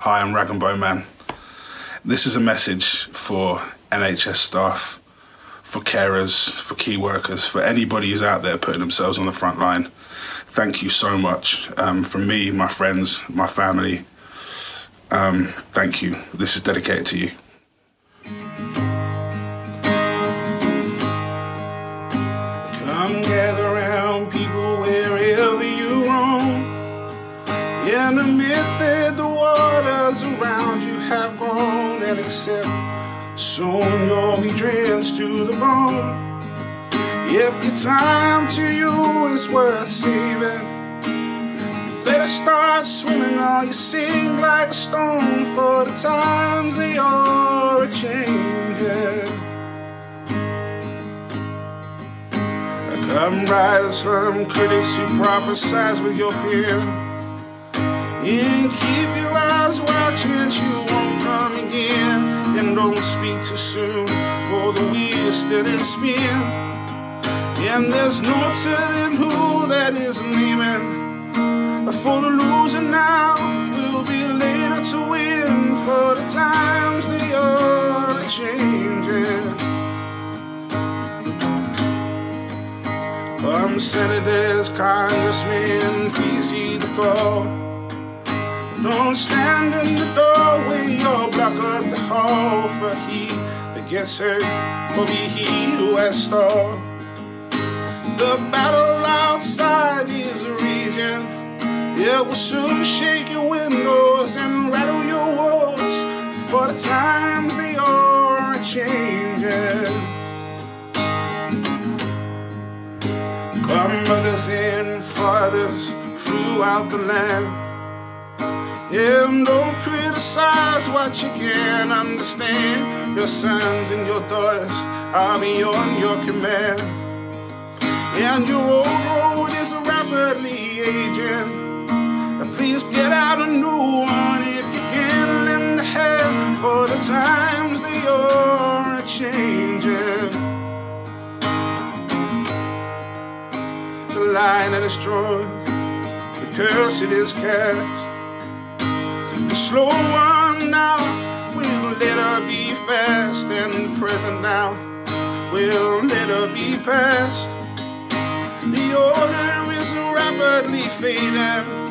Hi, I'm Rag and Bone Man. This is a message for NHS staff, for carers, for key workers, for anybody who's out there putting themselves on the front line. Thank you so much. From me, my friends, my family, thank you. This is dedicated to you. Come gather around, people, wherever you roam, and admit that the waters around you have grown, and accept soon you'll be drenched to the bone. If your time to you is worth saving, you better start swimming or you sink like a stone, for the times they are a-changing. Come writers from critics who prophesize with your pen, and keep your eyes watching, you won't come again. And don't speak too soon, for the wheel's still in spin, and there's no telling who that is leaving. For the loser now will be later to win, for the times they are changing. Come senators, congressmen, please heed the call. Don't stand in the doorway or block up the hall, for he that gets hurt will be he who has stalled. The battle outside is raging. It will soon shake your windows and rattle your walls, for the times they are changing. Come mothers and fathers throughout the land, and don't criticize what you can't understand. Your sons and your daughters are beyond your command, and your old road is rapidly aging. Please get out a new one if you can lend a hand, for the times they are changing. The line that is drawn, the curse it is cast. The slow one now will let her be fast, and the present now will let her be past. The order is rapidly fading,